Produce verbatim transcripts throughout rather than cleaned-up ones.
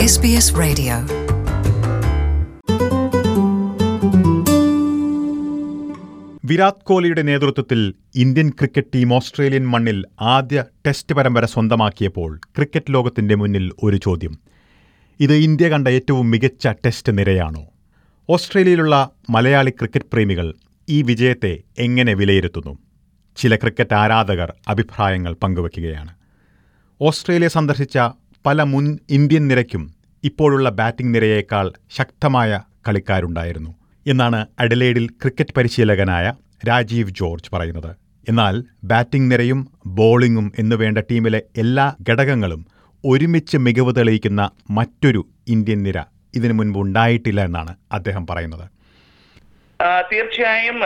S B S Radio. Virat കോഹ്ലിയുടെ നേതൃത്വത്തിൽ Indian cricket team Australian മണ്ണിൽ ആദ്യ ടെസ്റ്റ് പരമ്പര സ്വന്തമാക്കിയപ്പോൾ ക്രിക്കറ്റ് ലോകത്തിന്റെ മുന്നിൽ ഒരു ചോദ്യം. ഇത് ഇന്ത്യ കണ്ട ഏറ്റവും മികച്ച ടെസ്റ്റ് നിരയാണോ? ഓസ്ട്രേലിയയിലുള്ള മലയാളി ക്രിക്കറ്റ് പ്രേമികൾ ഈ വിജയത്തെ എങ്ങനെ വിലയിരുത്തുന്നു? ചില ക്രിക്കറ്റ് ആരാധകർ അഭിപ്രായങ്ങൾ പങ്കുവയ്ക്കുകയാണ്. ഓസ്ട്രേലിയ സന്ദർശിച്ച പല മുൻ ഇന്ത്യൻ നിരയ്ക്കും ഇപ്പോഴുള്ള ബാറ്റിംഗ് നിരയേക്കാൾ ശക്തമായ കളിക്കാരുണ്ടായിരുന്നു എന്നാണ് അഡലേഡിൽ ക്രിക്കറ്റ് പരിശീലകനായ രാജീവ് ജോർജ് പറയുന്നത്. എന്നാൽ ബാറ്റിംഗ് നിരയും ബോളിംഗും എന്നുവേണ്ട ടീമിലെ എല്ലാ ഘടകങ്ങളും ഒരുമിച്ച് മികവ് തെളിയിക്കുന്ന മറ്റൊരു ഇന്ത്യൻ നിര ഇതിനു മുൻപ് ഉണ്ടായിട്ടില്ല എന്നാണ് അദ്ദേഹം പറയുന്നത്. തീർച്ചയായും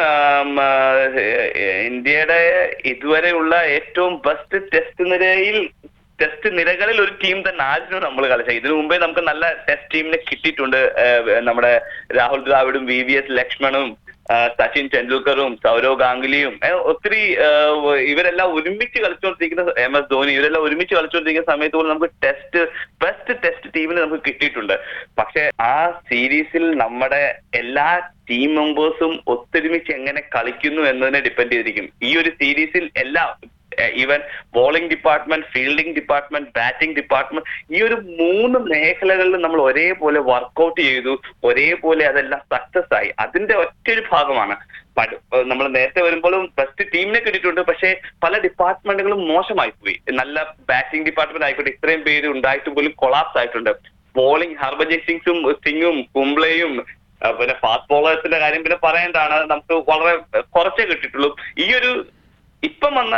ഇന്ത്യയുടെ ഇതുവരെയുള്ള ഏറ്റവും ബെസ്റ്റ് ടെസ്റ്റ് നിരയിൽ ടെസ്റ്റ് നിരകളിൽ ഒരു ടീം തന്നെ ആയിരുന്നു നമ്മൾ കളിച്ചത്. ഇതിനു മുമ്പേ നമുക്ക് നല്ല ടെസ്റ്റ് ടീമിനെ കിട്ടിയിട്ടുണ്ട്. നമ്മുടെ രാഹുൽ ദ്രാവിഡും വി വി എസ് ലക്ഷ്മണും സച്ചിൻ ടെണ്ടുൽക്കറും സൗരവ് ഗാംഗുലിയും ഒത്തിരി ഇവരെല്ലാം ഒരുമിച്ച് കളിച്ചുകൊണ്ടിരിക്കുന്ന എം എസ് ധോനി ഇവരെല്ലാം ഒരുമിച്ച് കളിച്ചുകൊണ്ടിരിക്കുന്ന സമയത്ത് പോലും നമുക്ക് ടെസ്റ്റ് ബെസ്റ്റ് ടെസ്റ്റ് ടീമിനെ നമുക്ക് കിട്ടിയിട്ടുണ്ട്. പക്ഷെ ആ സീരീസിൽ നമ്മുടെ എല്ലാ ടീം മെമ്പേഴ്സും ഒത്തൊരുമിച്ച് എങ്ങനെ കളിക്കുന്നു എന്നതിനെ ഡിപ്പെൻഡ് ചെയ്തിരിക്കും. ഈ ഒരു സീരീസിൽ എല്ലാം even bowling department, fielding department, batting department, ഈ ഒരു മൂന്ന് മേഖലകളിൽ നമ്മൾ ഒരേപോലെ വർക്ക്ഔട്ട് ചെയ്തു, ഒരേപോലെ അതെല്ലാം സക്സസ് ആയി. അതിന്റെ ഒറ്റൊരു ഭാഗമാണ്. നമ്മൾ നേരത്തെ വരുമ്പോഴും ബെസ്റ്റ് ടീമിനെ കിട്ടിയിട്ടുണ്ട്, പക്ഷേ പല ഡിപ്പാർട്ട്മെന്റുകളും മോശമായി പോയി. നല്ല ബാറ്റിംഗ് ഡിപ്പാർട്ട്മെന്റ് ആയിക്കോട്ടെ, ഇത്രയും പേര് ഉണ്ടായിട്ട് പോലും കൊളാപ്സ് ആയിട്ടുണ്ട്. ബോളിംഗ് ഹർഭജൻ സിംഗ്സും സിംഗും കുംബ്ലെയും പിന്നെ ഫാസ്റ്റ് ബോളേഴ്സിന്റെ കാര്യം പിന്നെ പറയേണ്ടതാണ്. നമുക്ക് വളരെ കുറച്ചേ കിട്ടിയിട്ടുള്ളൂ. ഈ ഒരു ഇപ്പം വന്ന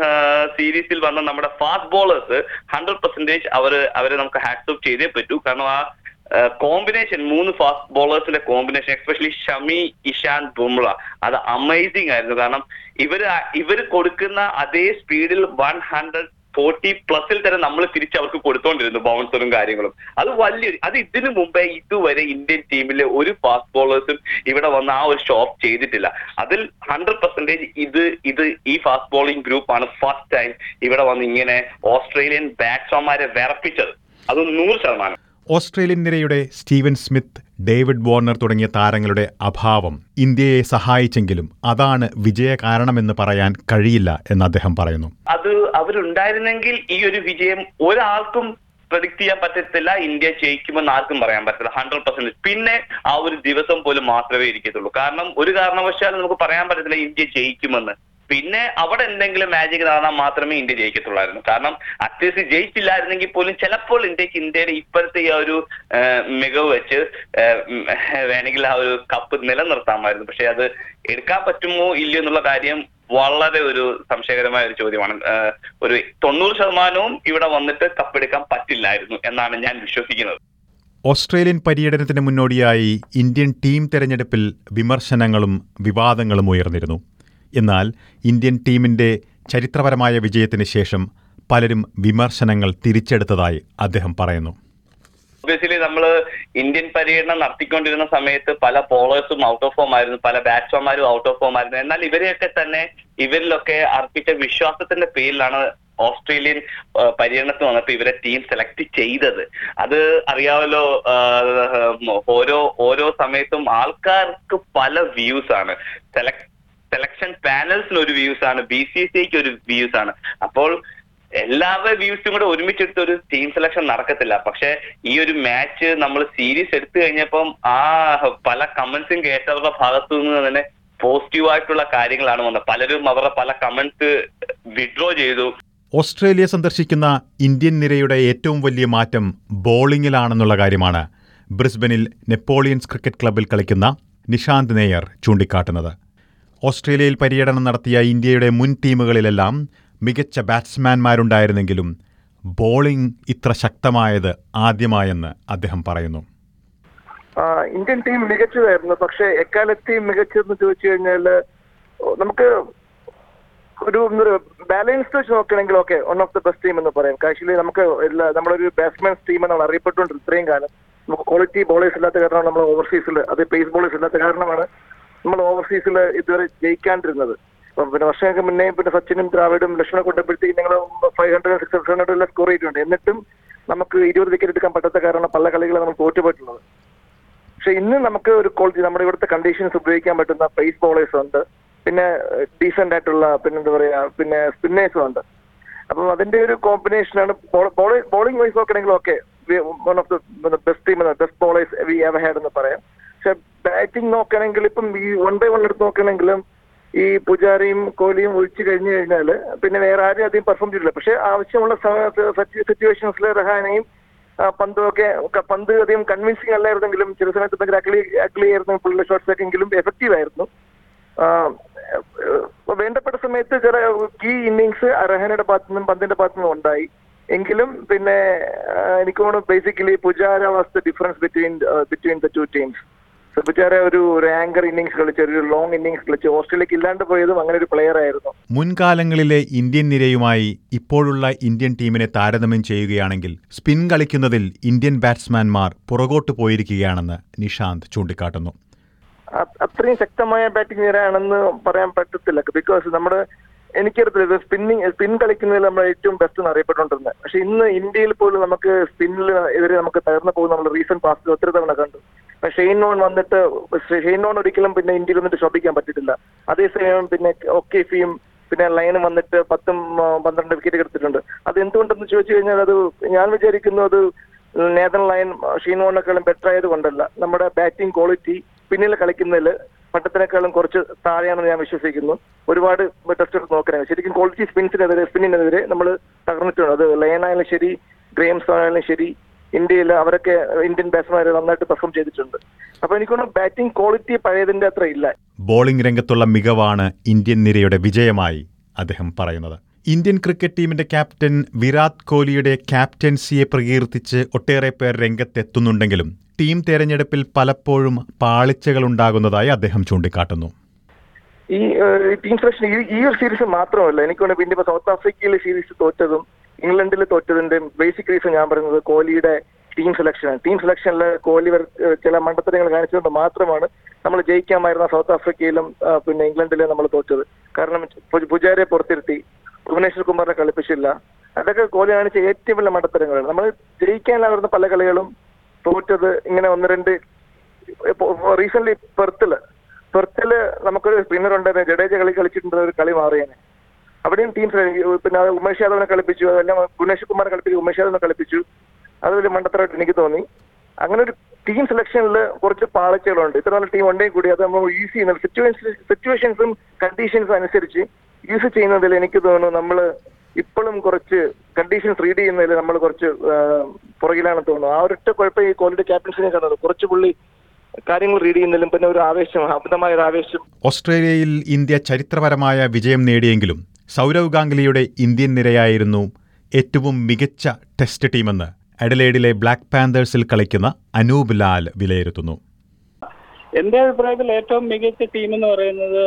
സീരീസിൽ വന്ന നമ്മുടെ ഫാസ്റ്റ് ബോളേഴ്സ് ഹൺഡ്രഡ് പെർസെന്റേജ് അവര് അവരെ നമുക്ക് ഹാറ്റ്സ് ഓഫ് ചെയ്തേ പറ്റൂ. കാരണം ആ കോമ്പിനേഷൻ, മൂന്ന് ഫാസ്റ്റ് ബോളേഴ്സിന്റെ കോമ്പിനേഷൻ, എസ്പെഷ്യലി ഷമി, ഇഷാൻ, ബുംറ, അത് അമേസിംഗ് ആയിരുന്നു. കാരണം ഇവര് ഇവര് കൊടുക്കുന്ന അതേ സ്പീഡിൽ വൺ ഹൺഡ്രഡ് ഫോർട്ടി പ്ലസിൽ തന്നെ നമ്മൾ തിരിച്ച് അവർക്ക് കൊടുത്തോണ്ടിരുന്നു ബൗൺസറും കാര്യങ്ങളും. അത് വലിയൊരു അത് ഇതിനു മുമ്പേ ഇതുവരെ ഇന്ത്യൻ ടീമിലെ ഒരു ഫാസ്റ്റ് ബോളേഴ്സും ഇവിടെ വന്ന് ആ ഒരു ഷോപ്പ് ചെയ്തിട്ടില്ല. അതിൽ ഹൺഡ്രഡ് പെർസെന്റേജ് ഇത് ഇത് ഈ ഫാസ്റ്റ് ബോളിംഗ് ഗ്രൂപ്പാണ് ഫസ്റ്റ് ടൈം ഇവിടെ വന്ന് ഇങ്ങനെ ഓസ്ട്രേലിയൻ ബാറ്റ്സ്മാൻമാരെ വിറപ്പിച്ചത്. അത് നൂറ് ശതമാനം. ഓസ്ട്രേലിയൻ നിരയുടെ സ്റ്റീവൻ സ്മിത്ത്, ഡേവിഡ് വാർണർ തുടങ്ങിയ താരങ്ങളുടെ അഭാവം ഇന്ത്യയെ സഹായിച്ചെങ്കിലും അതാണ് വിജയ കാരണമെന്ന് പറയാൻ കഴിയില്ല എന്ന് അദ്ദേഹം പറയുന്നു. അത് അവരുണ്ടായിരുന്നെങ്കിൽ ഈ ഒരു വിജയം ഒരാൾക്കും പ്രെഡിക്ട് ചെയ്യാൻ പറ്റത്തില്ല. ഇന്ത്യ ജയിക്കുമെന്ന് ആർക്കും പറയാൻ പറ്റില്ല ഹൺഡ്രഡ് പെർസെന്റ്. പിന്നെ ആ ഒരു ദിവസം പോലും മാത്രമേ ഇരിക്കത്തുള്ളൂ. കാരണം ഒരു കാരണവശാലും നമുക്ക് പറയാൻ പറ്റത്തില്ല ഇന്ത്യ ജയിക്കുമെന്ന്. പിന്നെ അവിടെ എന്തെങ്കിലും മാജിക് നടന്നാൽ മാത്രമേ ഇന്ത്യ ജയിക്കത്തുള്ളായിരുന്നു. കാരണം അറ്റ്ലീസ്റ്റ് ജയിച്ചില്ലായിരുന്നെങ്കിൽ പോലും ചിലപ്പോൾ ഇന്ത്യക്ക് ഇന്ത്യയുടെ ഇപ്പോഴത്തെ ഈ ഒരു മികവ് വെച്ച് വേണമെങ്കിൽ ആ ഒരു കപ്പ് നിലനിർത്താമായിരുന്നു. പക്ഷെ അത് എടുക്കാൻ പറ്റുമോ ഇല്ലയോ എന്നുള്ള കാര്യം വളരെ ഒരു സംശയകരമായ ഒരു ചോദ്യമാണ്. ഒരു തൊണ്ണൂറ് ശതമാനവും ഇവിടെ വന്നിട്ട് കപ്പെടുക്കാൻ പറ്റില്ലായിരുന്നു എന്നാണ് ഞാൻ വിശ്വസിക്കുന്നത്. ഓസ്ട്രേലിയൻ പര്യടനത്തിന് മുന്നോടിയായി ഇന്ത്യൻ ടീം തെരഞ്ഞെടുപ്പിൽ വിമർശനങ്ങളും വിവാദങ്ങളും ഉയർന്നിരുന്നു. എന്നാൽ ഇന്ത്യൻ ടീമിന്റെ ചരിത്രപരമായ വിജയത്തിന് ശേഷം പലരും വിമർശനങ്ങൾ തിരിച്ചെടുത്തതായി അദ്ദേഹം പറയുന്നു. ഒബ്വിയസ്ലി നമ്മൾ ഇന്ത്യൻ പര്യടനം നടത്തിക്കൊണ്ടിരുന്ന സമയത്ത് പല ബോളേഴ്സും ഔട്ട് ഓഫ് ഫോം ആയിരുന്നു, പല ബാറ്റ്സ്മാൻമാരും ഔട്ട് ഓഫ് ഫോം ആയിരുന്നു. എന്നാൽ ഇവരെയൊക്കെ തന്നെ ഇവരിലൊക്കെ അർപ്പിച്ച വിശ്വാസത്തിന്റെ പേരിലാണ് ഓസ്ട്രേലിയൻ പര്യടനത്തിൽ വന്നപ്പോൾ ഇവരെ ടീം സെലക്ട് ചെയ്തത്. അത് അറിയാമല്ലോ, ഓരോ ഓരോ സമയത്തും ആൾക്കാർക്ക് പല വ്യൂസ് ആണ്. സെലക്ട് സെലക്ഷൻ പാനൽസിന് ഒരു വ്യൂസ് ആണ്, ബി സി സി ഐക്ക് ഒരു വ്യൂസ് ആണ്. അപ്പോൾ എല്ലാവരുടെ വ്യൂസും കൂടെ ഒരുമിച്ചെടുത്ത് ഒരു ടീം സെലക്ഷൻ നടക്കത്തില്ല. പക്ഷെ ഈ ഒരു മാച്ച് നമ്മൾ സീരീസ് എടുത്തു കഴിഞ്ഞപ്പം ആ പല കമന്റ്സും കേട്ടവരുടെ ഭാഗത്തു നിന്ന് തന്നെ പോസിറ്റീവ് ആയിട്ടുള്ള കാര്യങ്ങളാണ് വന്നത്. പലരും അവരുടെ പല കമന്റ്സ് വിഡ്രോ ചെയ്തു. ഓസ്ട്രേലിയ സന്ദർശിക്കുന്ന ഇന്ത്യൻ നിരയുടെ ഏറ്റവും വലിയ മാറ്റം ബോളിംഗിലാണെന്നുള്ള കാര്യമാണ് ബ്രിസ്ബനിൽ നെപ്പോളിയൻസ് ക്രിക്കറ്റ് ക്ലബിൽ കളിക്കുന്ന നിഷാന്ത് നെയ്യർ ചൂണ്ടിക്കാട്ടുന്നത്. ഓസ്ട്രേലിയയിൽ പര്യടനം നടത്തിയ ഇന്ത്യയുടെ മുൻ ടീമുകളിലെല്ലാം മികച്ച ബാറ്റ്സ്മാൻമാരുണ്ടായിരുന്നെങ്കിലും ബോളിംഗ് ഇത്ര ശക്തമായത് ആദ്യമായെന്ന് അദ്ദേഹം പറയുന്നു. ഇന്ത്യൻ ടീം മികച്ചതായിരുന്നു. പക്ഷെ എക്കാലത്തെയും മികച്ചതെന്ന് ചോദിച്ചു കഴിഞ്ഞാൽ നമുക്ക് ഒരു ബാലൻസ് വെച്ച് നോക്കുകയാണെങ്കിൽ okay one of the best team എന്ന് പറയാം. ആക്ച്വലി നമുക്ക് എല്ലാ നമ്മളൊരു ബാറ്റ്സ്മാൻസ് ടീം എന്നാണ് അറിയപ്പെട്ടുകൊണ്ട് ഇത്രയും കാലം. നമുക്ക് ക്വാളിറ്റി ബോളേഴ്സ് ഇല്ലാത്ത കാരണമാണ് നമ്മൾ ഓവർസീസിൽ, അത് പേസ് ബോളേഴ്സ് ഇല്ലാത്ത കാരണമാണ് നമ്മൾ ഓവർസീസിൽ ഇതുവരെ ജയിക്കാണ്ടിരുന്നത്. പിന്നെ വർഷങ്ങൾക്ക് മുന്നേ പിന്നെ സച്ചിനും ദ്രാവിഡും ലക്ഷ്മണ കൊണ്ടപ്പോഴത്തേക്ക് ഞങ്ങൾ ഫൈവ് ഹൺഡ്രഡ് സിക്സ് ഹൺഡ്രഡ് എല്ലാം സ്കോർ ചെയ്തിട്ടുണ്ട്. എന്നിട്ടും നമുക്ക് ഇരുപത് വിക്കറ്റ് എടുക്കാൻ പറ്റാത്ത കാരണം പല കളികൾ നമ്മൾ തോറ്റുപോയിട്ടുള്ളത്. പക്ഷെ ഇന്ന് നമുക്ക് ഒരു ക്വാളിറ്റി നമ്മുടെ ഇവിടുത്തെ കണ്ടീഷൻസ് ഉപയോഗിക്കാൻ പറ്റുന്ന പേസ് ബോളേഴ്സ് ഉണ്ട്, പിന്നെ ഡീസെന്റ് ആയിട്ടുള്ള പിന്നെ എന്താ പറയാ പിന്നെ സ്പിന്നേഴ്സും ഉണ്ട്. അപ്പം അതിന്റെ ഒരു കോമ്പിനേഷനാണ്. ബോളിംഗ് വൈസ് നോക്കണമെങ്കിൽ okay one of the best team best bowlers we ever had എന്ന് പറയാം. പക്ഷെ ബാറ്റിംഗ് നോക്കുകയാണെങ്കിൽ ഇപ്പം ഈ വൺ ബൈ വൺ എടുത്ത് നോക്കുകയാണെങ്കിലും ഈ പുജാരയും കോഹ്ലിയും ഒഴിച്ചു കഴിഞ്ഞു കഴിഞ്ഞാൽ പിന്നെ വേറെ ആരും അധികം പെർഫോം ചെയ്തില്ല. പക്ഷെ ആവശ്യമുള്ള സിറ്റുവേഷൻസിൽ റഹാനെയും പന്തും ഒക്കെ പന്ത് അധികം കൺവിൻസിങ് അല്ലായിരുന്നെങ്കിലും ചില സമയത്ത് ഭയങ്കര അഗ്ലി അഗ്ലി ആയിരുന്നു, പുള്ളിയുടെ ഷോട്ട്സ് ഒക്കെ എങ്കിലും എഫക്റ്റീവ് ആയിരുന്നു. വേണ്ടപ്പെട്ട സമയത്ത് ചില കീ ഇന്നിങ്സ് റഹാനയുടെ ഭാഗത്തു നിന്നും പന്തിന്റെ ഭാഗത്തു നിന്നും ഉണ്ടായി എങ്കിലും പിന്നെ എനിക്ക് തോന്നുന്നു basically Pujara was the difference between between the two teams. Pujara ഒരു ഒരു ആങ്കർ ഇന്നിങ്സ് കളിച്ച് ഒരു ലോങ് ഇന്നിങ്സ് കളിച്ച് ഓസ്ട്രേലിയക്ക് ഇല്ലാണ്ട് പോയതും അങ്ങനെ ഒരു പ്ലെയർ ആയിരുന്നു. മുൻകാലങ്ങളിലെ ഇന്ത്യൻ നിരയുമായി ഇപ്പോഴുള്ള ഇന്ത്യൻ ടീമിനെ താരതമ്യം ചെയ്യുകയാണെങ്കിൽ സ്പിൻ കളിക്കുന്നതിൽ ഇന്ത്യൻ ബാറ്റ്സ്മാൻമാർ പുറകോട്ട് പോയിരിക്കുകയാണെന്ന് നിഷാന്ത് ചൂണ്ടിക്കാട്ടുന്നു. അത്രയും ശക്തമായ ബാറ്റിംഗ് നിരയാണെന്ന് പറയാൻ പറ്റത്തില്ല. ബിക്കോസ് നമ്മുടെ എനിക്കറിയത്തില്ല സ്പിന്നിങ് സ്പിൻ കളിക്കുന്നതിൽ നമ്മൾ ഏറ്റവും ബെസ്റ്റ് എന്ന് അറിയപ്പെട്ടുകൊണ്ടിരുന്നത്. പക്ഷെ ഇന്ന് ഇന്ത്യയിൽ പോലും നമുക്ക് സ്പിന്നിൽ എതിരെ നമുക്ക് തകർന്നു പോകുന്ന നമ്മൾ റീസെന്റ് പാസ്റ്റിൽ ഒത്തിരി തവണ കണ്ടു. ഷെയ്ൻ വോൺ വന്നിട്ട് ഷെയ്ൻ വോൺ ഒരിക്കലും പിന്നെ ഇന്ത്യയിൽ വന്നിട്ട് ശോഭിക്കാൻ പറ്റിയിട്ടില്ല. അതേസമയം പിന്നെ ഒക്കേഫിയും പിന്നെ ലൈനും വന്നിട്ട് പത്തും പന്ത്രണ്ട് വിക്കറ്റ് എടുത്തിട്ടുണ്ട്. അത് എന്തുകൊണ്ടെന്ന് ചോദിച്ചു കഴിഞ്ഞാൽ അത് ഞാൻ വിചാരിക്കുന്നു അത് നേതൻ ലൈൻ ഷെയ്ൻ വോണിനേക്കാളും ബെറ്റർ ആയത് കൊണ്ടല്ല, നമ്മുടെ ബാറ്റിംഗ് ക്വാളിറ്റി പിന്നിൽ കളിക്കുന്നതിൽ പട്ടത്തിനേക്കാളും കുറച്ച് താഴെയാണെന്ന് ഞാൻ വിശ്വസിക്കുന്നു. ഒരുപാട് ടെസ്റ്റ് എടുത്ത് നോക്കണേ ശരിക്കും ക്വാളിറ്റി സ്പിൻസിനെതിരെ സ്പിന്നിനെതിരെ നമ്മൾ തകർന്നിട്ടുണ്ട്. അത് ലയൺ ആയാലും ശരി, ഗ്രേംസ് ആയാലും ശരി, ഇന്ത്യയിൽ അവരൊക്കെ ഇന്ത്യൻ ബാറ്റ്സ്മാർ നന്നായിട്ട് പെർഫോം ചെയ്തിട്ടുണ്ട്. അപ്പൊ എനിക്കൊന്നും ബാറ്റിംഗ് ക്വാളിറ്റി പഴയതിന്റെ അത്ര ഇല്ല. ബോളിംഗ് രംഗത്തുള്ള മികവാണ് ഇന്ത്യൻ നിരയുടെ വിജയമായി അദ്ദേഹം പറയുന്നത്. ഇന്ത്യൻ ക്രിക്കറ്റ് ടീമിന്റെ ക്യാപ്റ്റൻ വിരാട് കോഹ്ലിയുടെ ക്യാപ്റ്റൻസിയെ പ്രകീർത്തിച്ച് ഒട്ടേറെ പേർ രംഗത്തെത്തുന്നുണ്ടെങ്കിലും ടീം തെരഞ്ഞെടുപ്പിൽ പലപ്പോഴും പാളിച്ചകൾ ഉണ്ടാകുന്നതായി അദ്ദേഹം ചൂണ്ടിക്കാട്ടുന്നു. ഈ ടീം സെലക്ഷൻ ഈ ഒരു സീരീസ് മാത്രമല്ല, എനിക്ക് തോന്നുന്നു പിന്നെ ഇപ്പൊ സൗത്ത് ആഫ്രിക്കയിലെ സീരീസ് തോറ്റതും ഇംഗ്ലണ്ടിൽ തോറ്റതിന്റെ ബേസിക് റീസൺ ഞാൻ പറയുന്നത് കോഹ്ലിയുടെ ടീം സെലക്ഷനാണ്. ടീം സെലക്ഷനിൽ കോഹ്ലി ചില മണ്ടത്തരങ്ങൾ കാണിച്ചുകൊണ്ട് മാത്രമാണ് നമ്മൾ ജയിക്കാമായിരുന്ന സൗത്ത് ആഫ്രിക്കയിലും പിന്നെ ഇംഗ്ലണ്ടിലും നമ്മൾ തോറ്റത്. കാരണം പുജാരയെ പുറത്തിരുത്തി, ഭുവനേശ്വർ കുമാറിനെ കളിപ്പിച്ചില്ല. അതൊക്കെ കോഹ്ലി കാണിച്ച ഏറ്റവും വലിയ മണ്ടത്തരങ്ങളാണ്. നമ്മൾ ജയിക്കാനായിരുന്ന പല കളികളും തോറ്റത് ഇങ്ങനെ ഒന്ന് രണ്ട്. റീസെന്റ് പെർത്തില് പെർത്തില് നമുക്കൊരു സ്പിന്നർ ഉണ്ടായിരുന്നു, ജഡേജ കളി കളിച്ചിട്ടുണ്ട്, ഒരു കളി മാറിയേനെ. അവിടെയും ടീം പിന്നെ ഉമേഷ് യാദവിനെ കളിപ്പിച്ചു, അതെല്ലാം ഭുവനേശ്വർ കുമാറെ കളിപ്പിച്ചു, ഉമേഷ് യാദവിനെ കളിപ്പിച്ചു. അത് വലിയ മണ്ടത്തരമായിട്ട് എനിക്ക് തോന്നി. അങ്ങനെ ഒരു ടീം സെലക്ഷനിൽ കുറച്ച് പാളിച്ചകളുണ്ട്. ഇത്ര നല്ല ടീം ഉണ്ടെങ്കിൽ കൂടി അത് നമ്മൾ യൂസ് ചെയ്യുന്നത് സിറ്റുവേഷൻ സിറ്റുവേഷൻസും കണ്ടീഷൻസും അനുസരിച്ച് യൂസ് ചെയ്യുന്നതിൽ എനിക്ക് തോന്നുന്നു നമ്മൾ ഇപ്പോഴും കുറച്ച് കണ്ടീഷൻസ് റീഡ് ചെയ്യുന്നതിൽ നമ്മൾ കുറച്ച് പുറകിലാണെന്ന് തോന്നുന്നു. ആ ഒരൊറ്റ കുഴപ്പം ഈ കോഹ്ലിയുടെ ക്യാപ്റ്റൻസിനെ കാണുന്നത്. കുറച്ച് പുള്ളി കാര്യങ്ങൾ റീഡ് ചെയ്യുന്നതിലും പിന്നെ ഒരു ആവേശം, അമിതമായ ഒരു ആവേശം. ഓസ്ട്രേലിയയിൽ ഇന്ത്യ ചരിത്രപരമായ വിജയം നേടിയെങ്കിലും സൗരവ് ഗാംഗുലിയുടെ ഇന്ത്യൻ നിരയായിരുന്നു ഏറ്റവും മികച്ച ടെസ്റ്റ് ടീമെന്ന് അഡലേഡിലെ ബ്ലാക്ക് പാന്തേഴ്സിൽ കളിക്കുന്ന അനൂപ് ലാൽ വിലയിരുത്തുന്നു. എന്റെ അഭിപ്രായത്തിൽ ഏറ്റവും മികച്ച ടീം എന്ന് പറയുന്നത്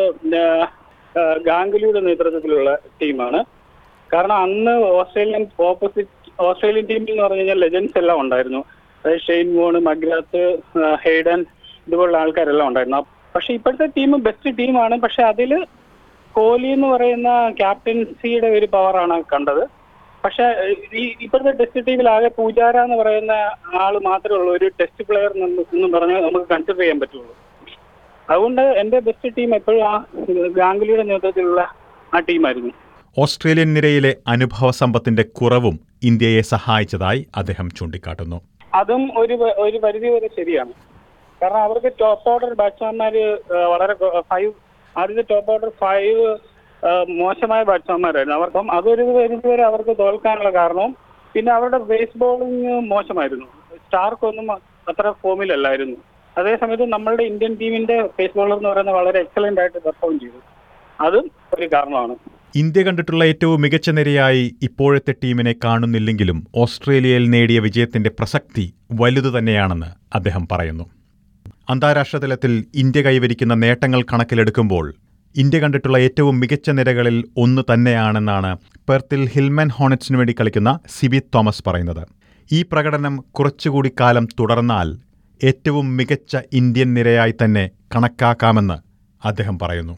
ഗാംഗുലിയുടെ നേതൃത്വത്തിലുള്ള ടീമാണ്. കാരണം അന്ന് ഓസ്ട്രേലിയൻ ഓപ്പോസിറ്റ് ഓസ്ട്രേലിയൻ ടീമിൽ എന്ന് പറഞ്ഞു കഴിഞ്ഞാൽ ലെജൻസ് എല്ലാം ഉണ്ടായിരുന്നു. അതായത് ഷെയ്ൻ വോൺ, മഗ്രാത്ത്, ഹെയ്ഡൻ ഇതുപോലുള്ള ആൾക്കാരെല്ലാം ഉണ്ടായിരുന്നു. പക്ഷെ ഇപ്പോഴത്തെ ടീം ബെസ്റ്റ് ടീമാണ്. പക്ഷെ അതിൽ കോഹ്ലി എന്ന് പറയുന്ന ക്യാപ്റ്റൻസിയുടെ ഒരു പവറാണ് കണ്ടത്. പക്ഷെ ഈ ഇപ്പോഴത്തെ ടെസ്റ്റ് ടീമിൽ ആകെ പൂജാര എന്ന് പറയുന്ന ആൾ മാത്രമേ ഉള്ളൂ ഒരു ടെസ്റ്റ് പ്ലെയർ എന്നും പറഞ്ഞാൽ നമുക്ക് കൺസിഡർ ചെയ്യാൻ പറ്റുള്ളൂ. അതുകൊണ്ട് എന്റെ ബെസ്റ്റ് ടീം എപ്പോഴും ആ ഗാംഗുലിയുടെ നേതൃത്വത്തിലുള്ള ആ ടീമായിരുന്നു. ഓസ്ട്രേലിയൻ നിരയിലെ അനുഭവ സമ്പത്തിന്റെ കുറവും ഇന്ത്യയെ സഹായിച്ചതായി അദ്ദേഹം ചൂണ്ടിക്കാട്ടുന്നു. അതും ഒരു ഒരു പരിധി വരെ ശരിയാണ്. കാരണം അവർക്ക് ടോപ്പ് ഓർഡർ ബാറ്റ്സ്മാൻമാര് വളരെ ഫൈവ് ആദ്യത്തെ ടോപ്പ് ഓർഡർ ഫൈവ് മോശമായ ബാറ്റ്സ്മാൻമാരായിരുന്നു. അവർക്കും അതൊരു പരിധി വരെ അവർക്ക് തോൽക്കാനുള്ള കാരണവും പിന്നെ അവരുടെ ബേസ് ബോളിംഗ് മോശമായിരുന്നു. സ്റ്റാർക്കൊന്നും അത്ര ഫോമിലല്ലായിരുന്നു. അതേസമയത്ത് നമ്മളുടെ ഇന്ത്യൻ ടീമിന്റെ പേസ് ബോളർ എന്ന് പറയുന്നത് വളരെ എക്സലന്റ് ആയിട്ട് പെർഫോം ചെയ്തു. അതും ഒരു കാരണമാണ്. ഇന്ത്യ കണ്ടിട്ടുള്ള ഏറ്റവും മികച്ച നിരയായി ഇപ്പോഴത്തെ ടീമിനെ കാണുന്നില്ലെങ്കിലും ഓസ്ട്രേലിയയിൽ നേടിയ വിജയത്തിന്റെ പ്രസക്തി വലുതു തന്നെയാണെന്ന് അദ്ദേഹം പറയുന്നു. അന്താരാഷ്ട്ര തലത്തിൽ ഇന്ത്യ കൈവരിക്കുന്ന നേട്ടങ്ങൾ കണക്കിലെടുക്കുമ്പോൾ ഇന്ത്യ കണ്ടിട്ടുള്ള ഏറ്റവും മികച്ച നിരകളിൽ ഒന്ന് തന്നെയാണെന്നാണ് പെർത്തിൽ ഹിൽമൻ ഹോണറ്റ്സിനു വേണ്ടി കളിക്കുന്ന സിബി തോമസ് പറയുന്നത്. ഈ പ്രകടനം കുറച്ചുകൂടി കാലം തുടർന്നാൽ ഏറ്റവും മികച്ച ഇന്ത്യൻ നിരയായി തന്നെ കണക്കാക്കാമെന്ന് അദ്ദേഹം പറയുന്നു.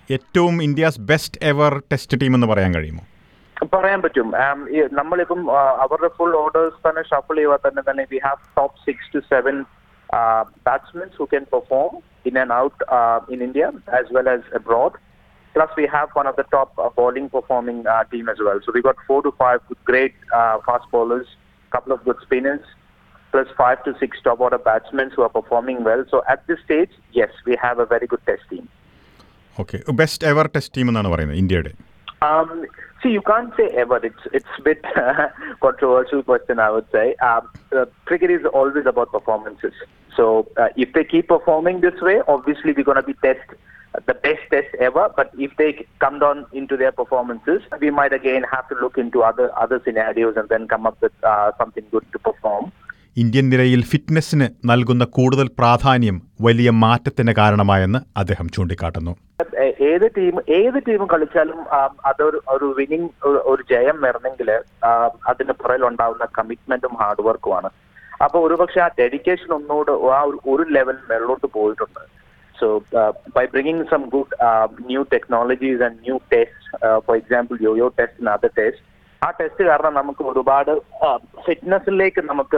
ഏറ്റവും India's best ever test team എന്ന് പറയാൻ കഴിയുമോ? പറയാൻ പറ്റും. നമ്മളിപ്പം അവരുടെ ഫുൾ ഓർഡേഴ്സ് തന്നെ ഷഫിൾ ചെയ്യുക തന്നെ തന്നെ we have top six to seven batsmens who can perform in and out in India as well as abroad. Plus, we have one of the top uh, bowling performing uh, team as well. So we got four to five great uh, fast bowlers, couple of good spinners, plus five to six top order batsmen who are performing well. So at this stage, yes, we have a very good test team. Okay, best ever test team എന്നാണ് പറയുന്നത് ഇന്ത്യയുടെ. Um, see, you can't say ever. It's it's a bit controversial question, I would say. Um, uh, cricket is always about performances. So uh, if they keep performing this way, obviously we're going to be test the best test ever. But if they come down into their performances, we might again have to look into other other scenarios and then come up with uh, something good to perform. Indian നിരയിൽ ഫിറ്റ്നസിന് നൽകുന്ന കൂടുതൽ പ്രാധാന്യം വലിയ മാറ്റത്തിന് കാരണമായെന്ന് അദ്ദേഹം ചൂണ്ടിക്കാട്ടുന്നു. ഏത് ടീം ഏത് ടീം കളിച്ചാലും അതൊരു ഒരു വിന്നിംഗ് ഒരു ജയം വരണമെങ്കിൽ അതിന് പുറകിൽ ഉണ്ടാവുന്ന കമ്മിറ്റ്മെന്റും ഹാർഡ് വർക്കുമാണ്. അപ്പൊ ഒരുപക്ഷെ ആ ഡെഡിക്കേഷൻ ഒന്നുകൂടെ ആ ഒരു ലെവൽ മേളിലോട്ട് പോയിട്ടുണ്ട്. So uh, by bringing some good uh, new technologies and new tests, uh, for example, yo-yo test and other tests, ആ ടെസ്റ്റ് കാരണം നമുക്ക് ഒരുപാട് ഫിറ്റ്നസിലേക്ക് നമുക്ക്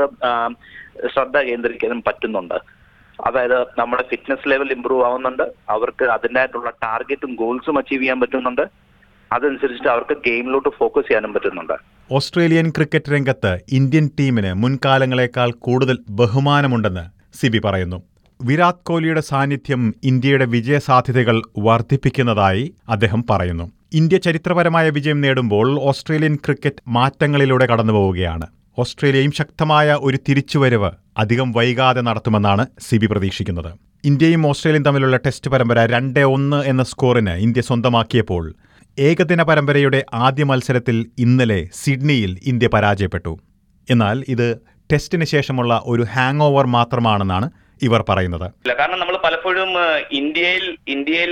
ശ്രദ്ധ കേന്ദ്രീകരിക്കാനും പറ്റുന്നുണ്ട്. അതായത് നമ്മുടെ ഫിറ്റ്നസ് ലെവൽ ഇമ്പ്രൂവ് ആവുന്നുണ്ട്, അവർക്ക് അതിൻ്റെതായിട്ടുള്ള ടാർഗറ്റും ഗോൾസും അച്ചീവ് ചെയ്യാൻ പറ്റുന്നുണ്ട്, അതനുസരിച്ചിട്ട് അവർക്ക് ഗെയിമിലോട്ട് ഫോക്കസ് ചെയ്യാനും പറ്റുന്നുണ്ട്. ഓസ്ട്രേലിയൻ ക്രിക്കറ്റ് രംഗത്ത് ഇന്ത്യൻ ടീമിന് മുൻകാലങ്ങളെക്കാൾ കൂടുതൽ ബഹുമാനമുണ്ടെന്ന് സിബി പറയുന്നു. വിരാട് കോഹ്ലിയുടെ സാന്നിധ്യം ഇന്ത്യയുടെ വിജയസാധ്യതകൾ വർദ്ധിപ്പിക്കുന്നതായി അദ്ദേഹം പറയുന്നു. ഇന്ത്യ ചരിത്രപരമായ വിജയം നേടുമ്പോൾ ഓസ്ട്രേലിയൻ ക്രിക്കറ്റ് മാറ്റങ്ങളിലൂടെ കടന്നുപോവുകയാണ്. ഓസ്ട്രേലിയയും ശക്തമായ ഒരു തിരിച്ചുവരവ് അധികം വൈകാതെ നടത്തുമെന്നാണ് സിബി പ്രതീക്ഷിക്കുന്നത്. ഇന്ത്യയും ഓസ്ട്രേലിയയും തമ്മിലുള്ള ടെസ്റ്റ് പരമ്പര രണ്ട് ഒന്ന് എന്ന സ്കോറിന് ഇന്ത്യ സ്വന്തമാക്കിയപ്പോൾ ഏകദിന പരമ്പരയുടെ ആദ്യ മത്സരത്തിൽ ഇന്നലെ സിഡ്നിയിൽ ഇന്ത്യ പരാജയപ്പെട്ടു. എന്നാൽ ഇത് ടെസ്റ്റിന് ശേഷമുള്ള ഒരു ഹാങ് ഓവർ മാത്രമാണെന്നാണ് ഇവർ പറയുന്നത്. കാരണം നമ്മൾ പലപ്പോഴും ഇന്ത്യയിൽ ഇന്ത്യയിൽ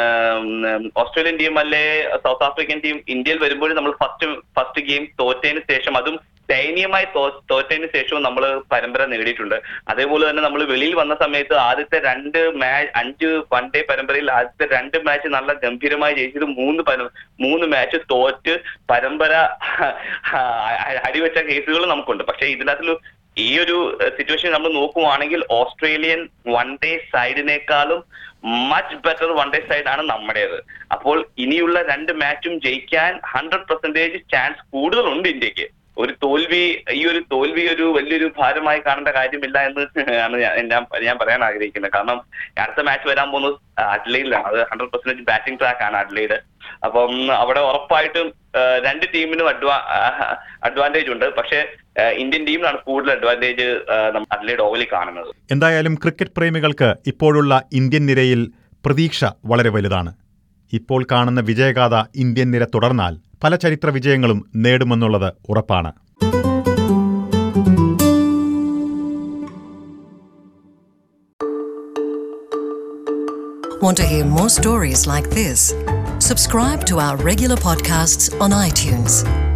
ഓസ്ട്രേലിയൻ ടീം അല്ലെ സൗത്ത് ആഫ്രിക്കൻ ടീം ഇന്ത്യയിൽ വരുമ്പോഴും നമ്മൾ ഫസ്റ്റ് ഫസ്റ്റ് ഗെയിം തോറ്റതിന് ശേഷം അതും ദയനീയമായി തോറ്റതിന് ശേഷവും നമ്മൾ പരമ്പര നേടിയിട്ടുണ്ട്. അതേപോലെ തന്നെ നമ്മൾ വെളിയിൽ വന്ന സമയത്ത് ആദ്യത്തെ രണ്ട് മാച്ച് അഞ്ച് വൺ ഡേ പരമ്പരയിൽ ആദ്യത്തെ രണ്ട് മാച്ച് നല്ല ഗംഭീരമായി ജയിച്ചത് മൂന്ന് മൂന്ന് മാച്ച് തോറ്റ് പരമ്പര അടിവെച്ച കേസുകൾ നമുക്കുണ്ട്. പക്ഷെ ഇതിനകത്തിൽ ഈ ഒരു സിറ്റുവേഷൻ നമ്മൾ നോക്കുവാണെങ്കിൽ ഓസ്ട്രേലിയൻ വൺ ഡേ സൈഡിനേക്കാളും മച്ച് ബെറ്റർ വൺ ഡേ സൈഡാണ് നമ്മുടേത്. അപ്പോൾ ഇനിയുള്ള രണ്ട് മാച്ചും ജയിക്കാൻ ഹൺഡ്രഡ് പെർസെന്റേജ് ചാൻസ് കൂടുതലുണ്ട് ഇന്ത്യക്ക്. ഒരു തോൽവി ഈ ഒരു തോൽവി ഒരു വലിയൊരു ഭാരമായി കാണേണ്ട കാര്യമില്ല എന്ന് ആണ് ഞാൻ ഞാൻ പറയാൻ ആഗ്രഹിക്കുന്നത്. കാരണം അടുത്ത മാച്ച് വരാൻ പോകുന്നത് അഡ്ലൈഡിലാണ്. അത് ഹൺഡ്രഡ് പെർസെന്റേജ് ബാറ്റിംഗ് ട്രാക്ക് ആണ് അഡ്ലൈഡ്. അപ്പം അവിടെ ഉറപ്പായിട്ടും രണ്ട് ടീമിനും അഡ്വാ അഡ്വാൻറ്റേജ് ഉണ്ട്. പക്ഷേ ഇന്ത്യൻ ടീമിനാണ് കൂടുതൽ അഡ്വാൻറ്റേജ് അഡ്ലൈഡ് ഓവലിൽ കാണുന്നത്. എന്തായാലും ക്രിക്കറ്റ് പ്രേമികൾക്ക് ഇപ്പോഴുള്ള ഇന്ത്യൻ നിരയിൽ പ്രതീക്ഷ വളരെ വലുതാണ്. ഇപ്പോൾ കാണുന്ന വിജയഗാഥ ഇന്ത്യൻ നിര തുടർന്നാൽ പല ചരിത്ര വിജയങ്ങളും നേടുമെന്നുള്ളത് ഉറപ്പാണ്. Want to hear more stories like this? Subscribe to our regular podcasts on iTunes.